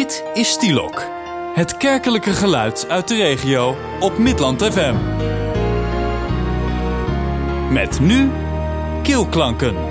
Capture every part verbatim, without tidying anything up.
Dit is Stielok, het kerkelijke geluid uit de regio op Midland F M. Met nu Keelklanken.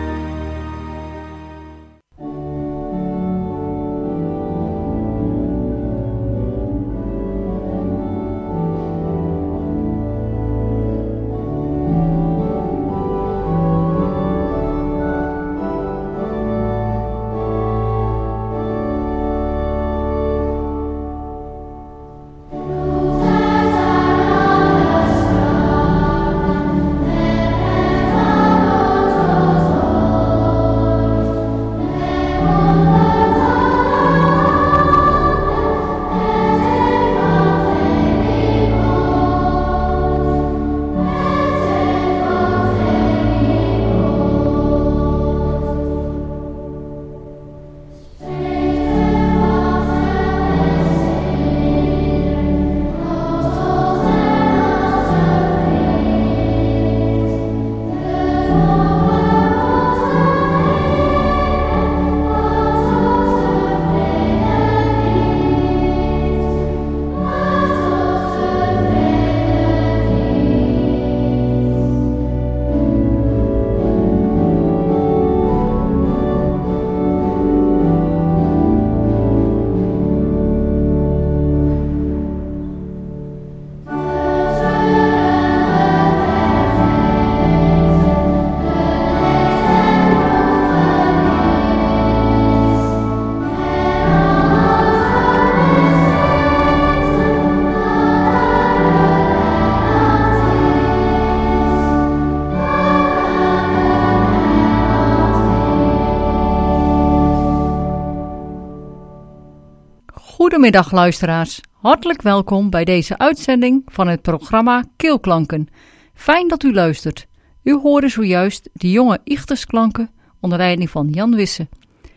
Goedemiddag luisteraars, hartelijk welkom bij deze uitzending van het programma Keelklanken. Fijn dat u luistert. U hoorde zojuist de jonge Ichtersklanken onder leiding van Jan Wisse.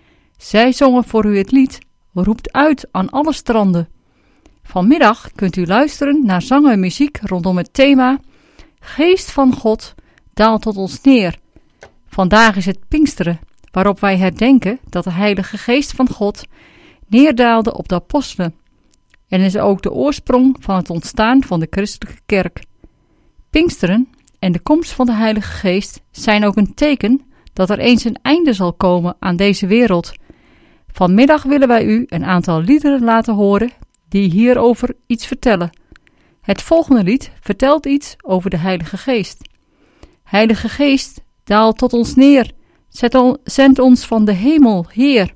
Zij zongen voor u het lied Roept uit aan alle stranden. Vanmiddag kunt u luisteren naar zang en muziek rondom het thema Geest van God, daal tot ons neer. Vandaag is het Pinksteren, waarop wij herdenken dat de Heilige Geest van God neerdaalde op de apostelen en is ook de oorsprong van het ontstaan van de christelijke kerk. Pinksteren en de komst van de Heilige Geest zijn ook een teken dat er eens een einde zal komen aan deze wereld. Vanmiddag willen wij u een aantal liederen laten horen die hierover iets vertellen. Het volgende lied vertelt iets over de Heilige Geest. Heilige Geest, daal tot ons neer, zet on, zend ons van de hemel, Heer.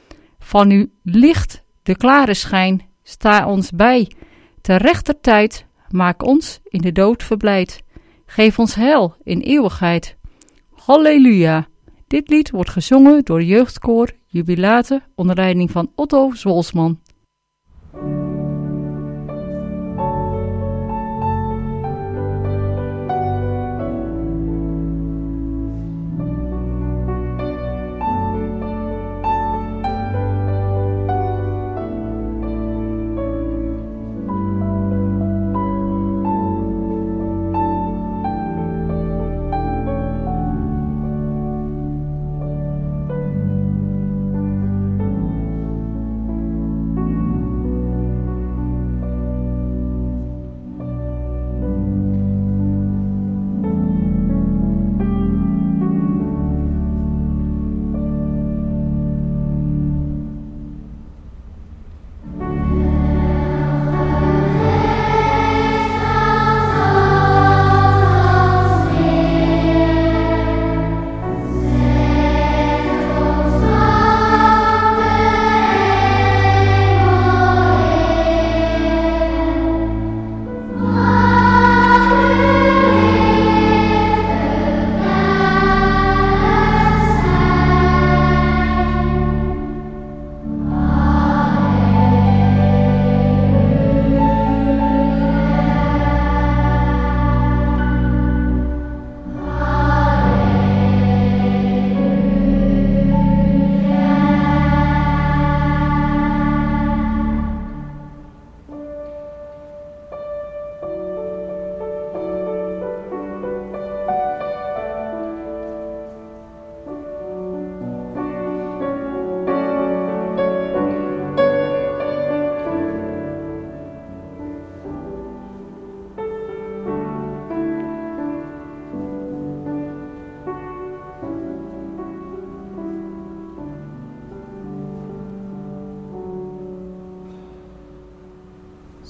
Van uw licht, de klare schijn, sta ons bij. Ter rechter tijd, maak ons in de dood verblijd. Geef ons heil in eeuwigheid. Halleluja. Dit lied wordt gezongen door jeugdkoor Jubilate onder leiding van Otto Zwolsman. Thank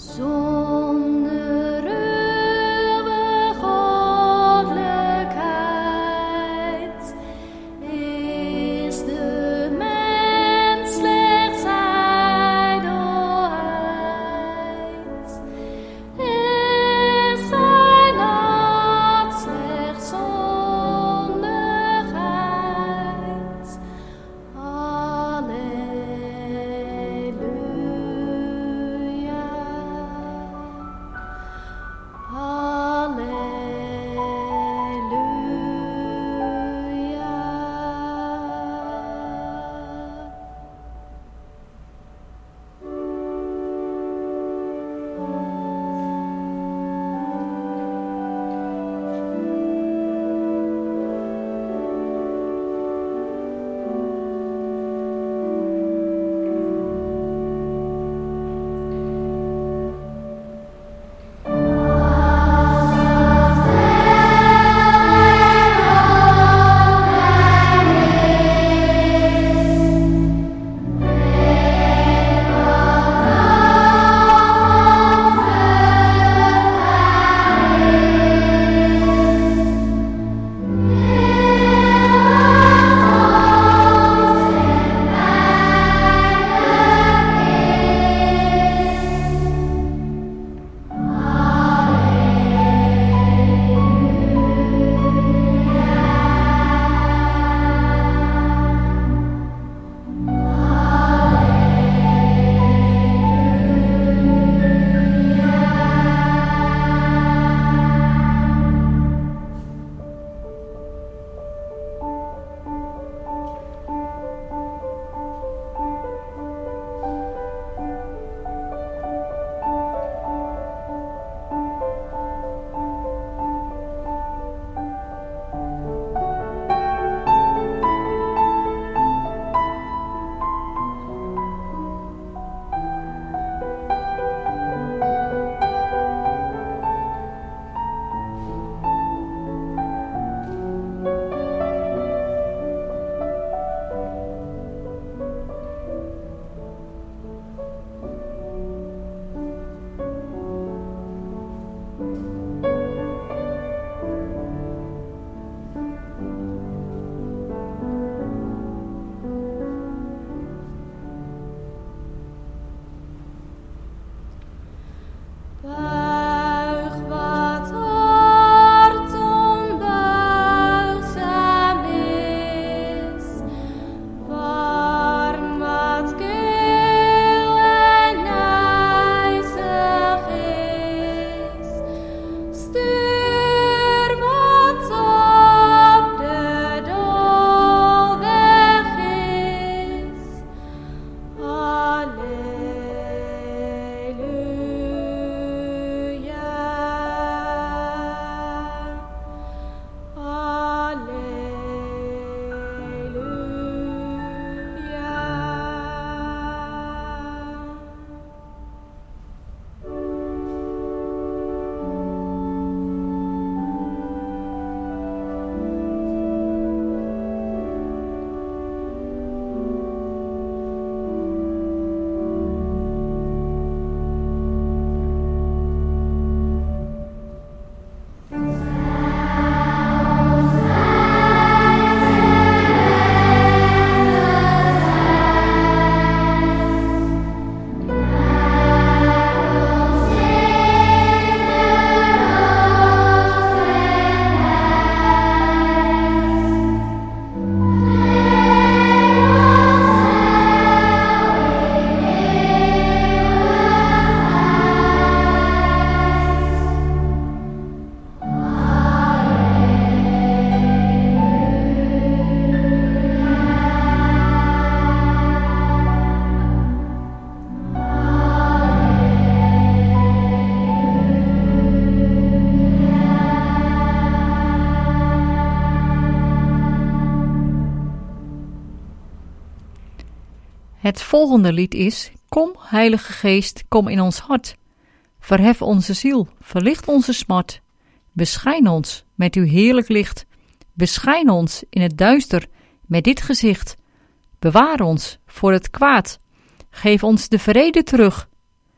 Het volgende lied is: Kom, Heilige Geest, kom in ons hart. Verhef onze ziel, verlicht onze smart. Beschijn ons met uw heerlijk licht. Beschijn ons in het duister met dit gezicht. Bewaar ons voor het kwaad. Geef ons de vrede terug.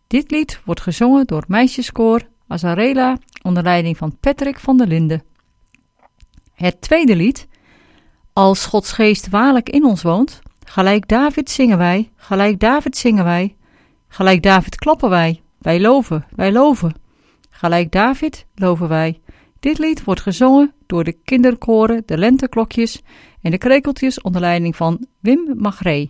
Dit lied wordt gezongen door het meisjeskoor Azarela onder leiding van Patrick van der Linden. Het tweede lied, Als Gods geest waarlijk in ons woont, gelijk David zingen wij, gelijk David zingen wij, gelijk David klappen wij, wij loven, wij loven. Gelijk David loven wij. Dit lied wordt gezongen door de kinderkoren, de lenteklokjes en de krekeltjes onder leiding van Wim Magree.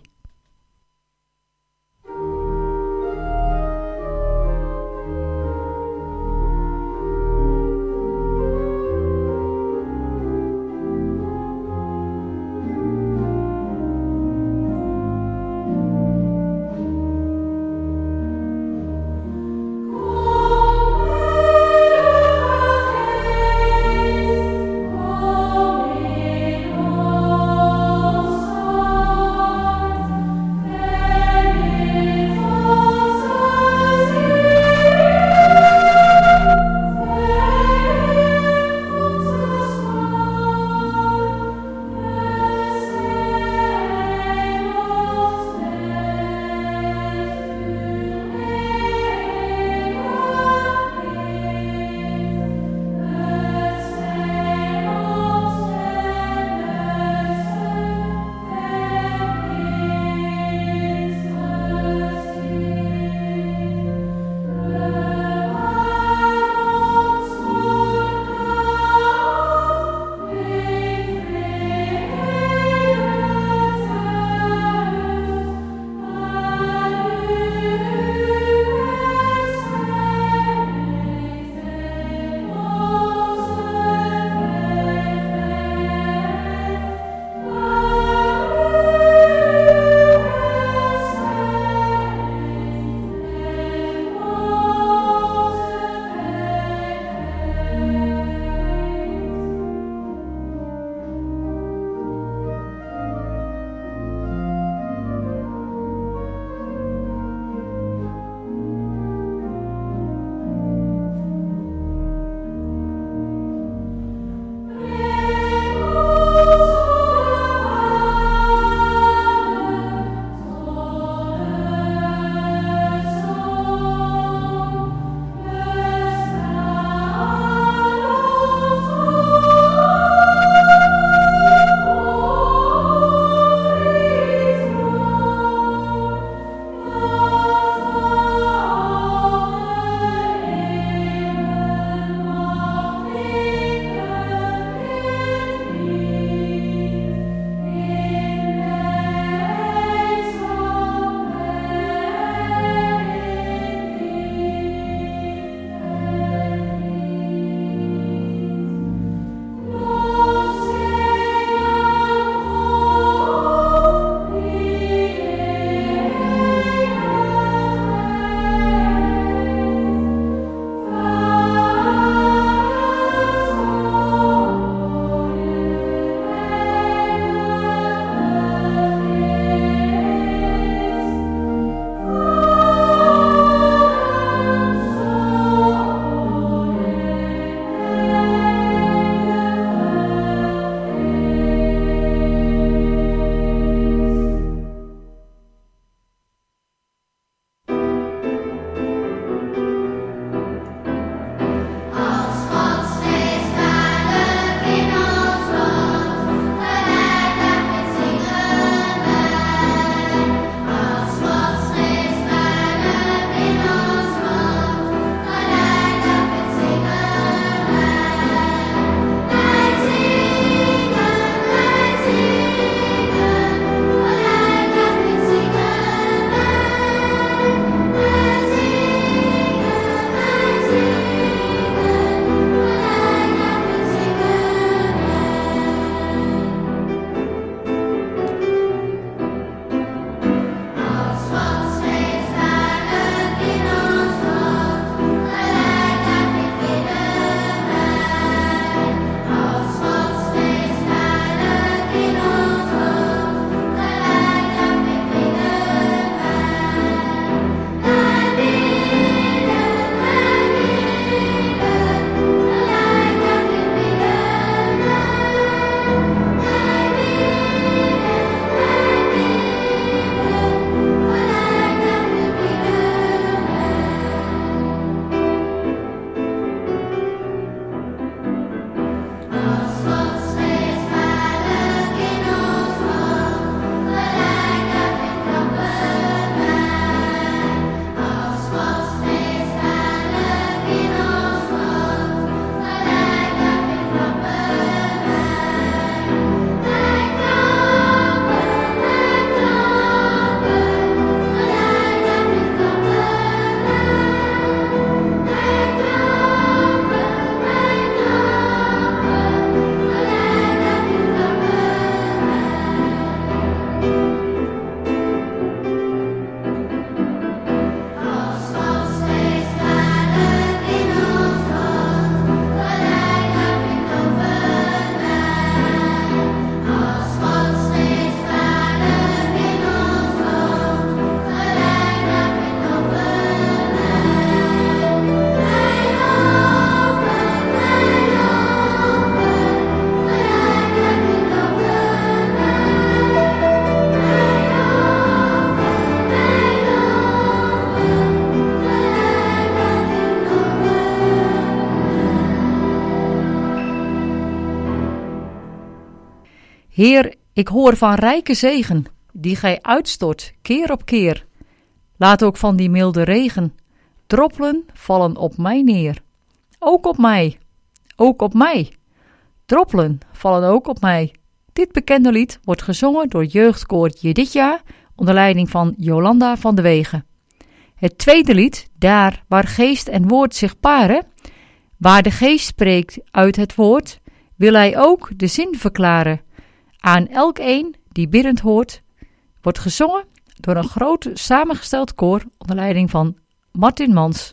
Heer, ik hoor van rijke zegen, die gij uitstort keer op keer. Laat ook van die milde regen droppelen vallen op mij neer. Ook op mij, ook op mij. Droppelen vallen ook op mij. Dit bekende lied wordt gezongen door jeugdkoor Jedidja onder leiding van Jolanda van de Wegen. Het tweede lied, Daar waar geest en woord zich paren, waar de geest spreekt uit het woord, wil hij ook de zin verklaren. Aan elk een die biddend hoort, wordt gezongen door een groot samengesteld koor onder leiding van Martin Mans.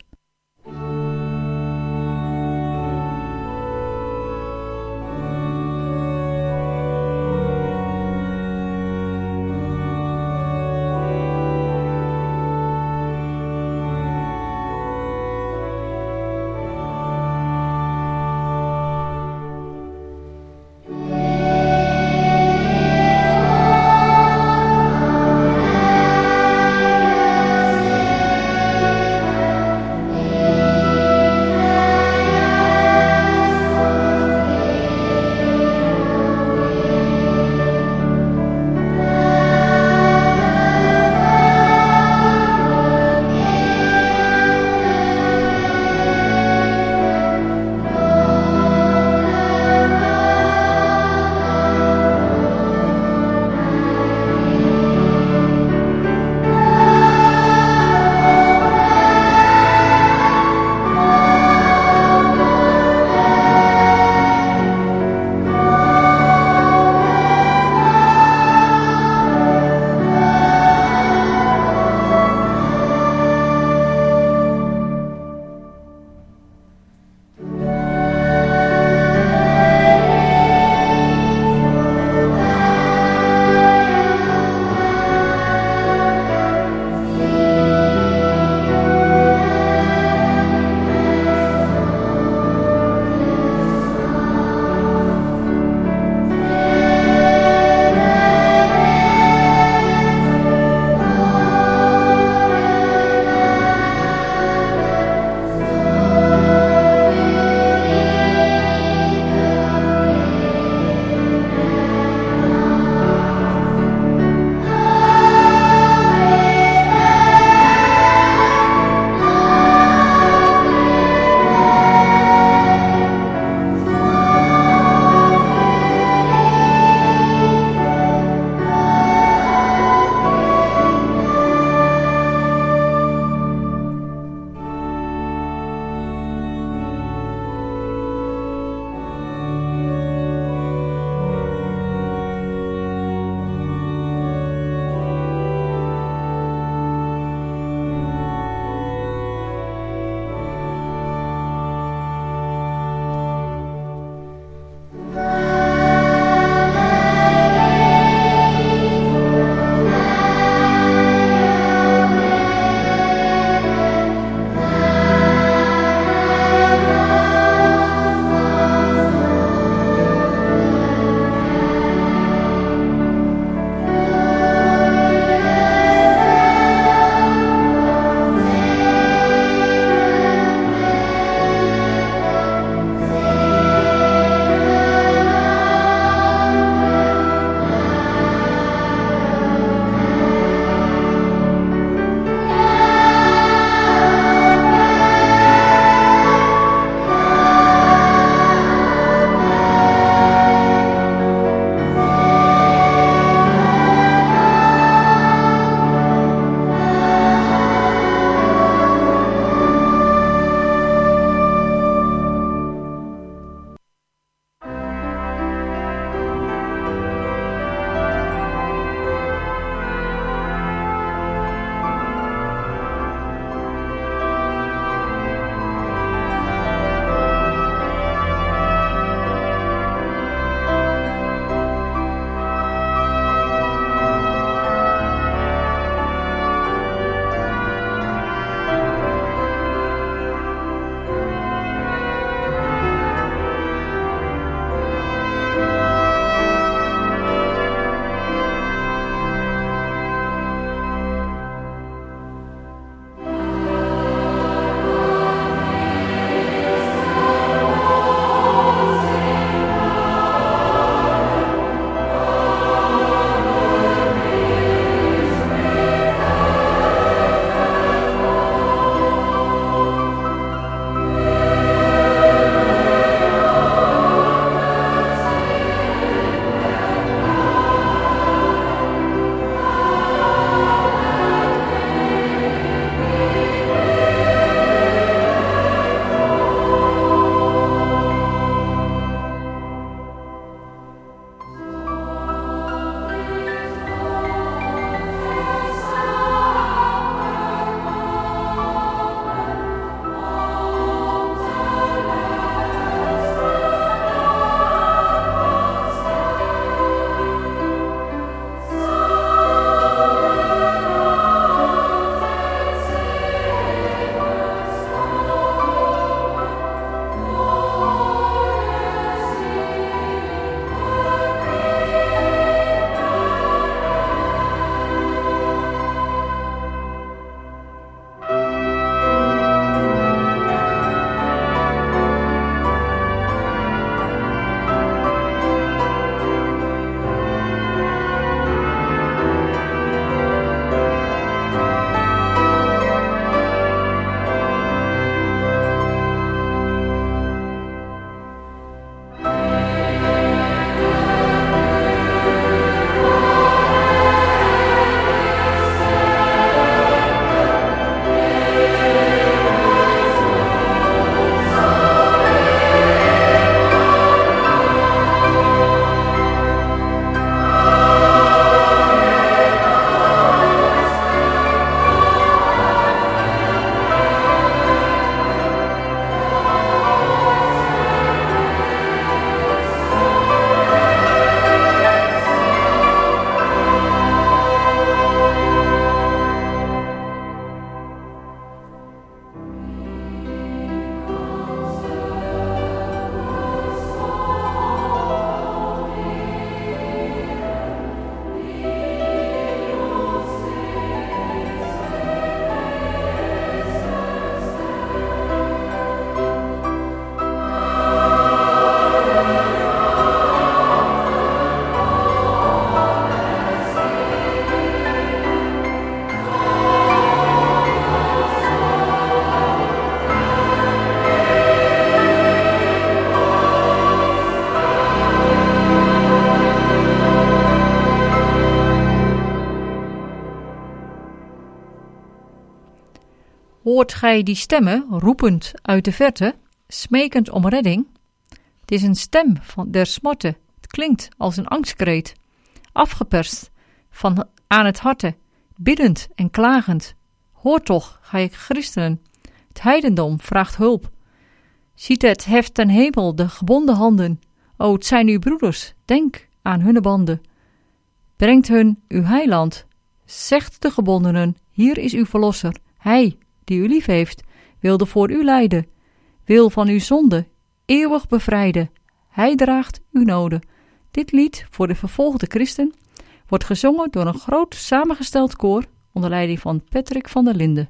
Hoort gij die stemmen, roepend uit de verte, smekend om redding? Het is een stem van der smarte, het klinkt als een angstkreet, afgeperst van aan het harte, biddend en klagend. Hoor toch, gij christenen, het heidendom vraagt hulp. Ziet het heft ten hemel de gebonden handen, o, het zijn uw broeders, denk aan hunne banden. Brengt hun uw heiland, zegt de gebondenen, hier is uw verlosser, hij die u lief heeft, wilde voor u lijden, wil van uw zonde eeuwig bevrijden. Hij draagt uw noden. Dit lied voor de vervolgde christen wordt gezongen door een groot samengesteld koor onder leiding van Patrick van der Linden.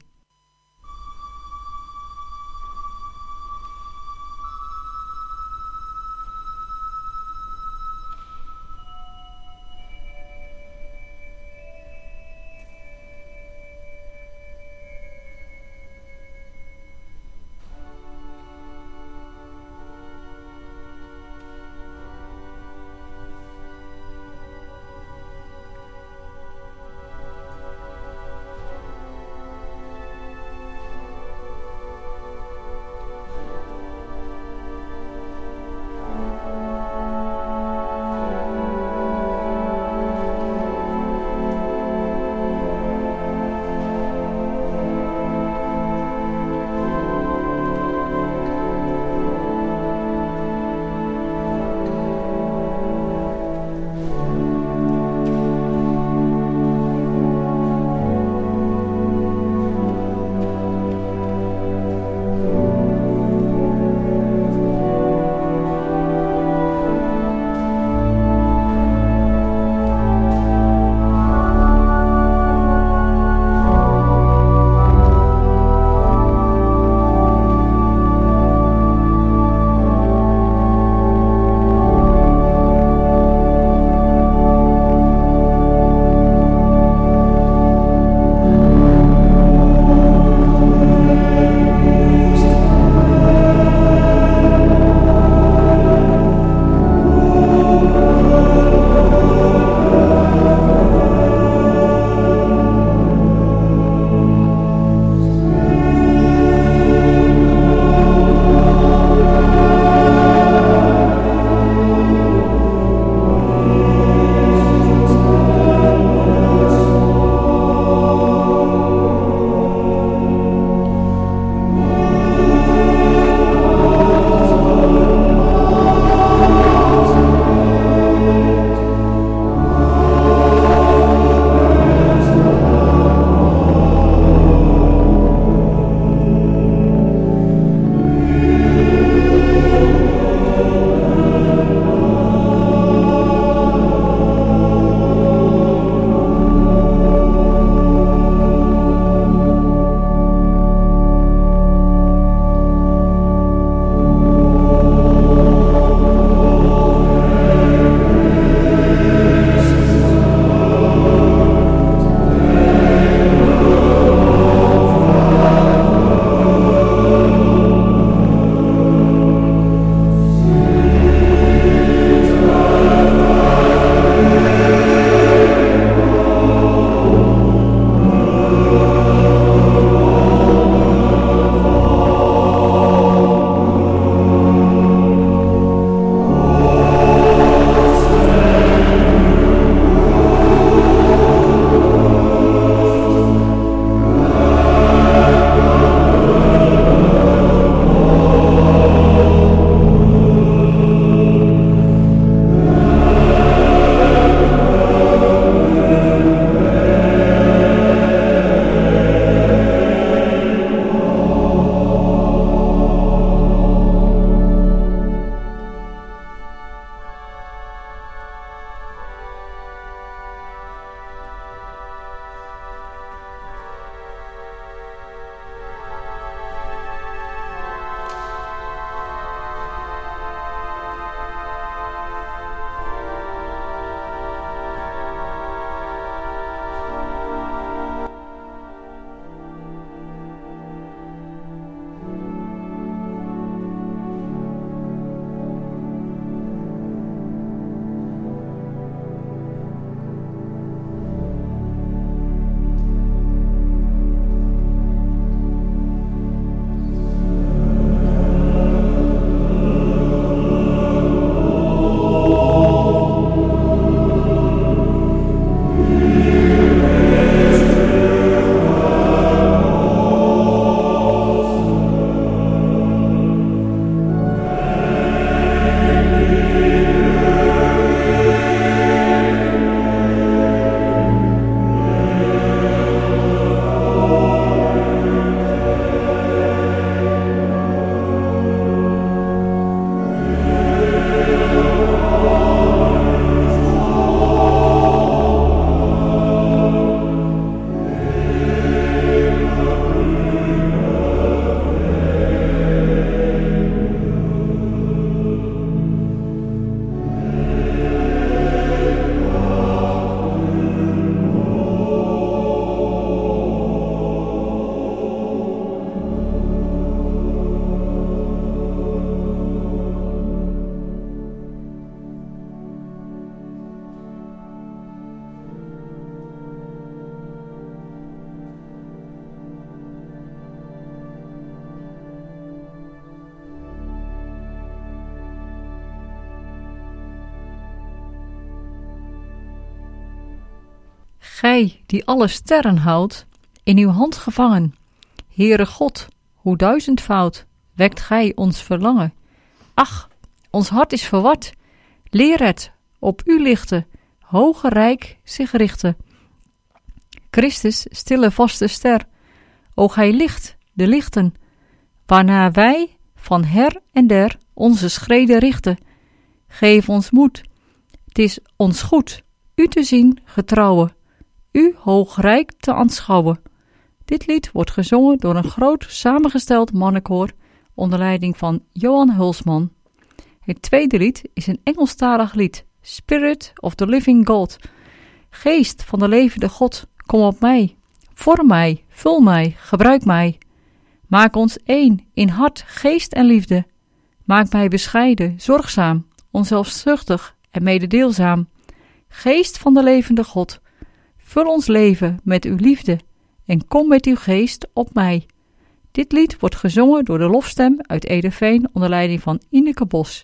Gij die alle sterren houdt, in uw hand gevangen. Heere God, hoe duizendvoud wekt gij ons verlangen. Ach, ons hart is verward. Leer het op u lichten, hoge rijk zich richten. Christus, stille vaste ster, o gij licht de lichten, waarna wij van her en der onze schreden richten. Geef ons moed, het is ons goed u te zien getrouwe, u hoogrijk te aanschouwen. Dit lied wordt gezongen door een groot samengesteld mannenkoor onder leiding van Johan Hulsman. Het tweede lied is een Engelstalig lied, Spirit of the Living God. Geest van de levende God, kom op mij, vorm mij, vul mij, gebruik mij. Maak ons één in hart, geest en liefde. Maak mij bescheiden, zorgzaam, onzelfzuchtig en mededeelzaam. Geest van de levende God, vul ons leven met uw liefde en kom met uw geest op mij. Dit lied wordt gezongen door de lofstem uit Ederveen onder leiding van Ineke Bos.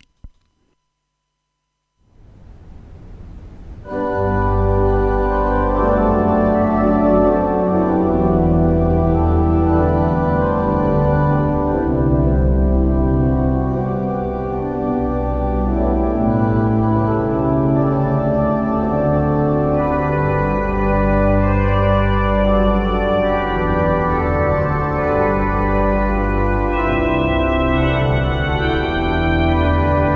Thank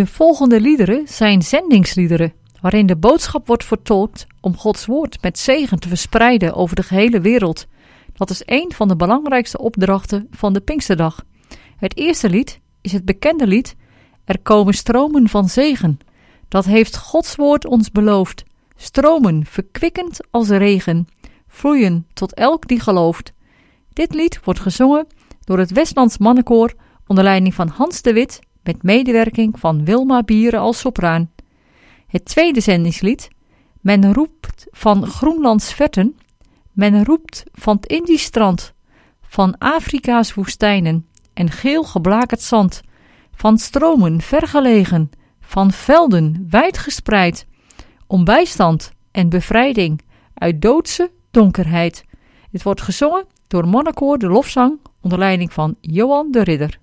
De volgende liederen zijn zendingsliederen, waarin de boodschap wordt vertolkt om Gods woord met zegen te verspreiden over de gehele wereld. Dat is een van de belangrijkste opdrachten van de Pinksterdag. Het eerste lied is het bekende lied Er komen stromen van zegen. Dat heeft Gods woord ons beloofd. Stromen, verkwikkend als regen, vloeien tot elk die gelooft. Dit lied wordt gezongen door het Westlands Mannenkoor onder leiding van Hans de Wit met medewerking van Wilma Bieren als sopraan. Het tweede zendingslied, Men roept van Groenlands vetten, men roept van het Indisch strand, van Afrika's woestijnen en geel geblakerd zand, van stromen vergelegen, van velden wijdgespreid, om bijstand en bevrijding uit doodse donkerheid. Dit wordt gezongen door Mannenkoor de Lofzang onder leiding van Johan de Ridder.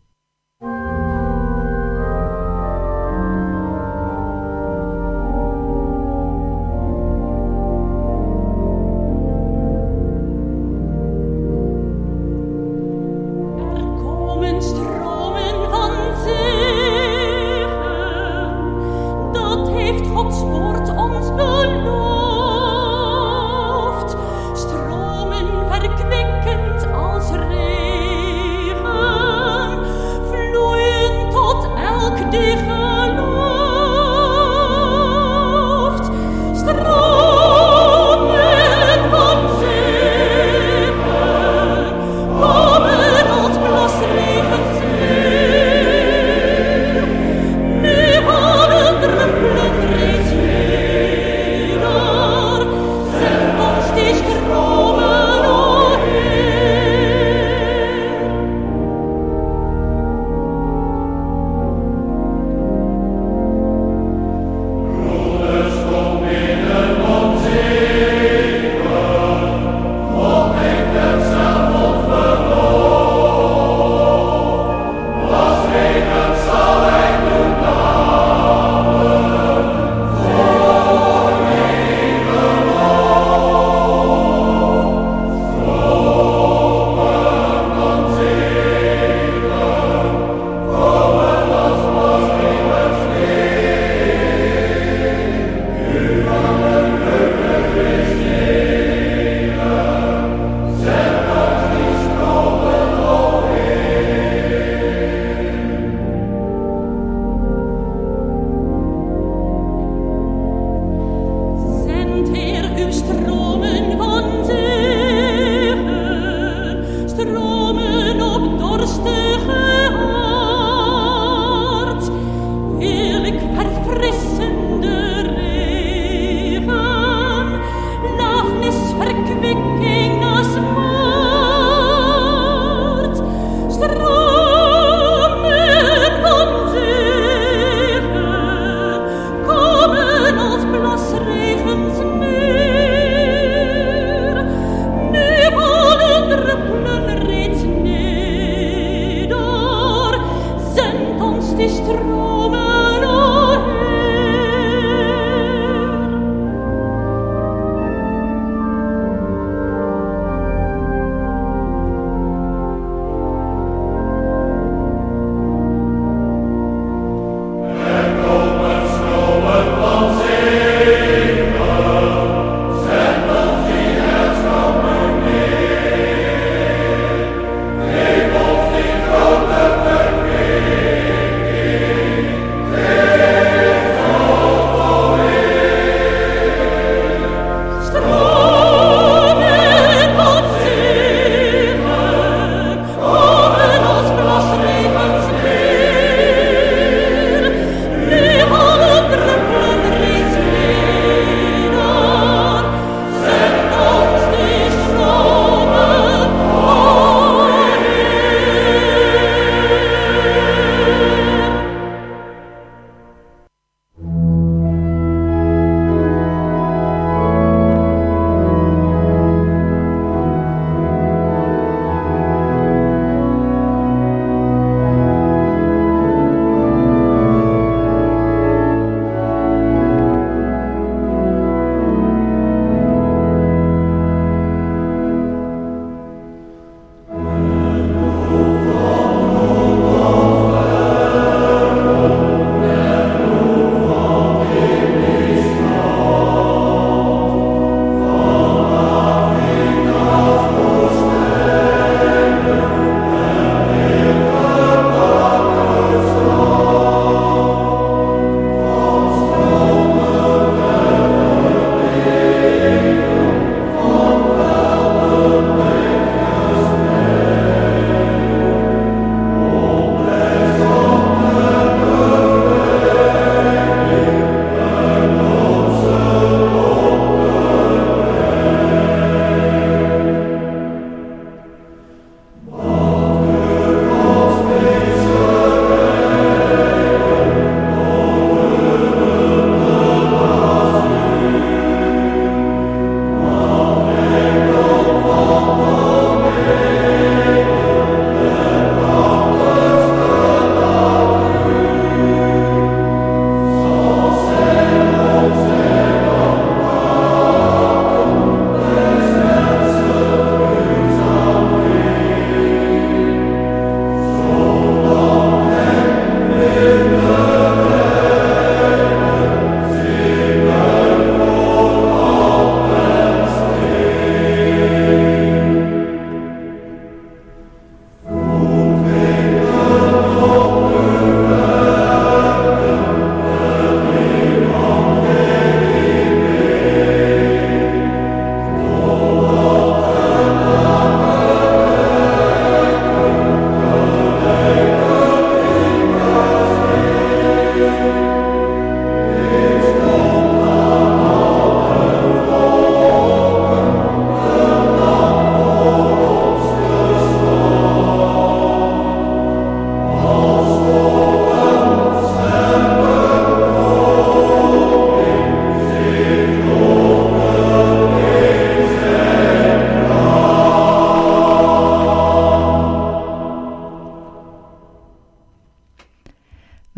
Stromen verkwikkend als regen,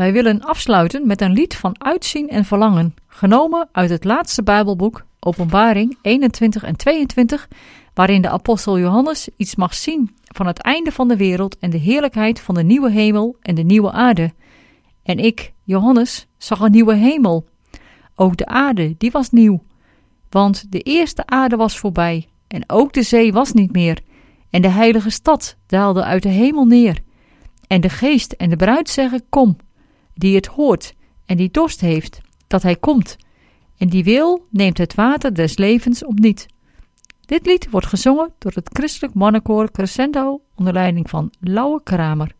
Wij willen afsluiten met een lied van uitzien en verlangen, genomen uit het laatste Bijbelboek, Openbaring eenentwintig en tweeëntwintig, waarin de apostel Johannes iets mag zien van het einde van de wereld en de heerlijkheid van de nieuwe hemel en de nieuwe aarde. En ik, Johannes, zag een nieuwe hemel. Ook de aarde, die was nieuw. Want de eerste aarde was voorbij en ook de zee was niet meer. En de heilige stad daalde uit de hemel neer. En de geest en de bruid zeggen, kom. Die het hoort en die dorst heeft, dat hij komt. En die wil, neemt het water des levens opniet. Dit lied wordt gezongen door het christelijk mannenkoor Crescendo onder leiding van Lauwe Kramer.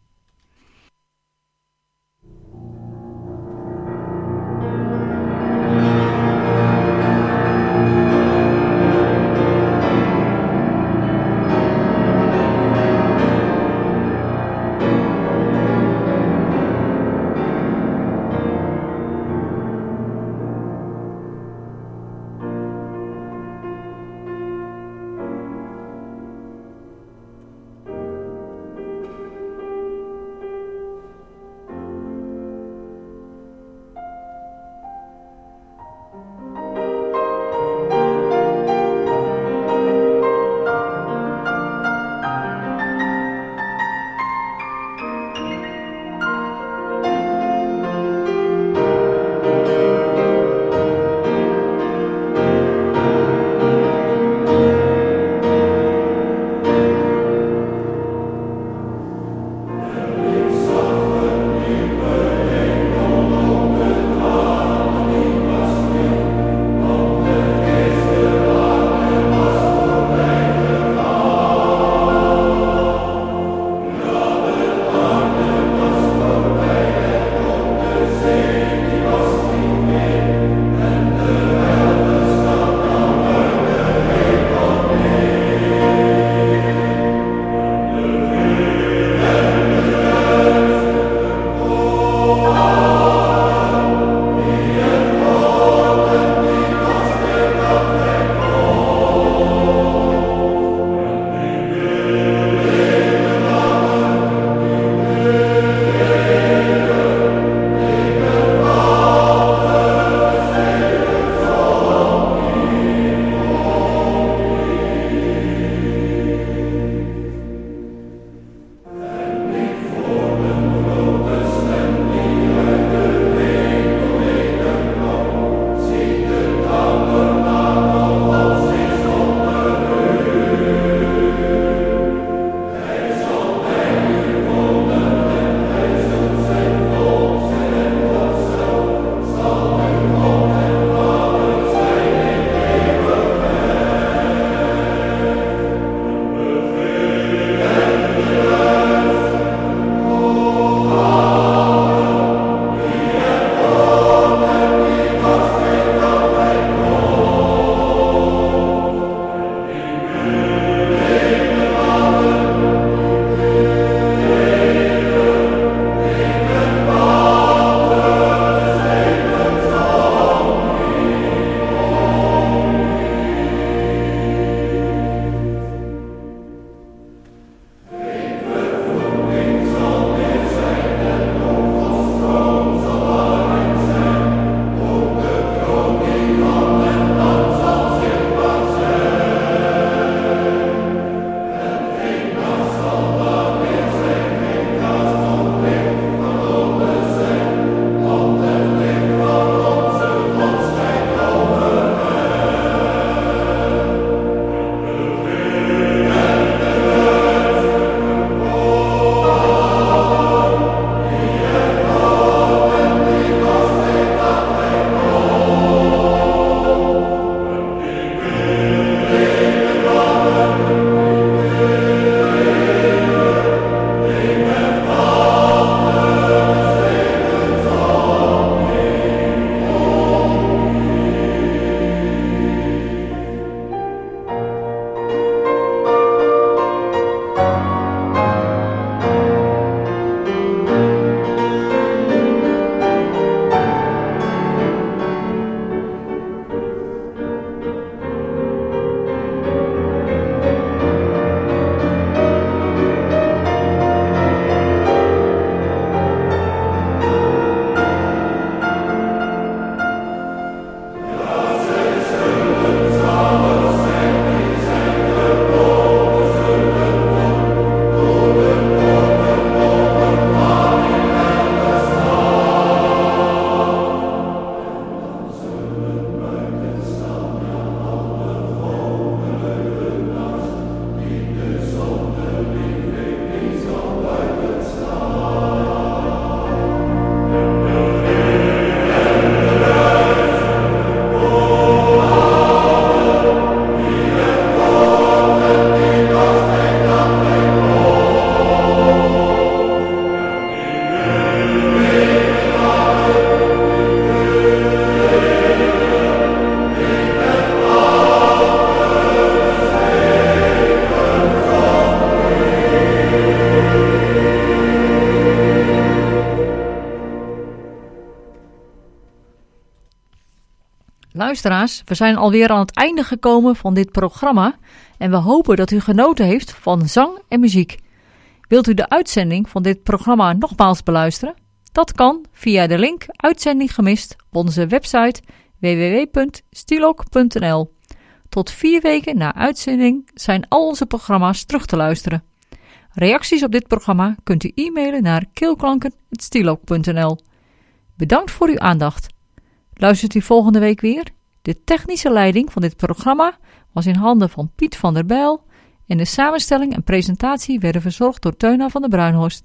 Luisteraars, we zijn alweer aan het einde gekomen van dit programma en we hopen dat u genoten heeft van zang en muziek. Wilt u de uitzending van dit programma nogmaals beluisteren? Dat kan via de link Uitzending gemist op onze website w w w punt stilok punt n l. Tot vier weken na uitzending zijn al onze programma's terug te luisteren. Reacties op dit programma kunt u e-mailen naar keelklanken punt stilok punt n l. Bedankt voor uw aandacht. Luistert u volgende week weer? De technische leiding van dit programma was in handen van Piet van der Bijl en de samenstelling en presentatie werden verzorgd door Teuna van der Bruinhorst.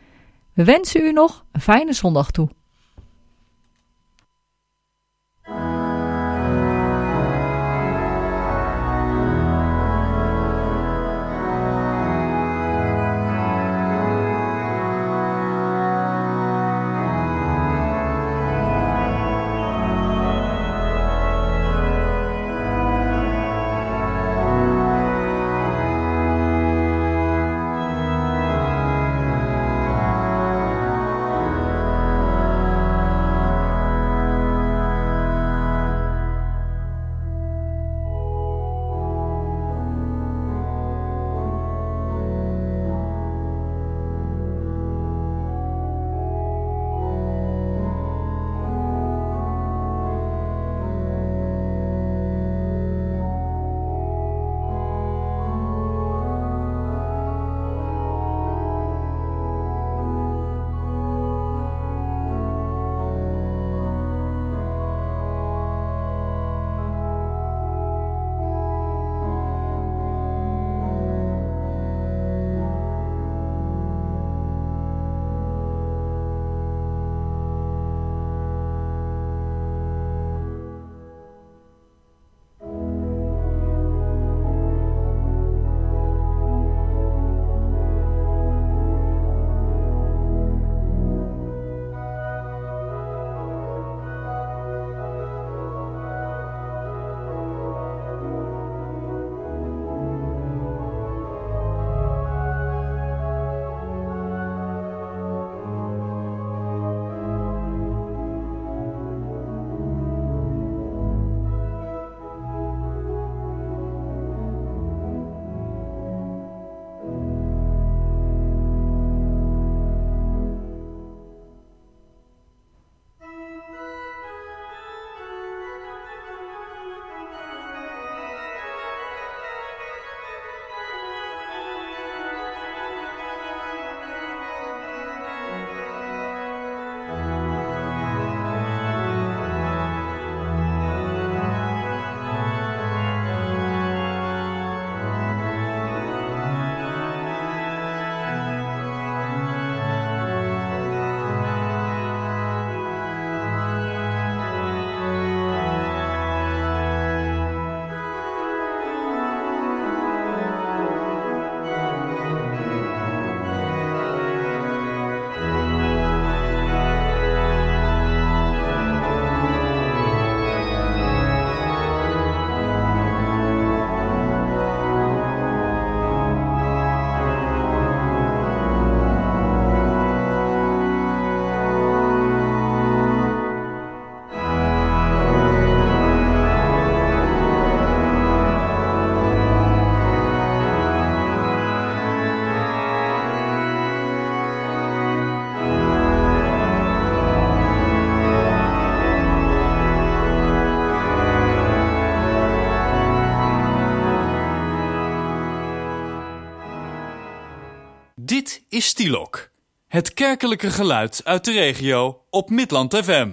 We wensen u nog een fijne zondag toe. Dit is Stilok, het kerkelijke geluid uit de regio op Midland F M.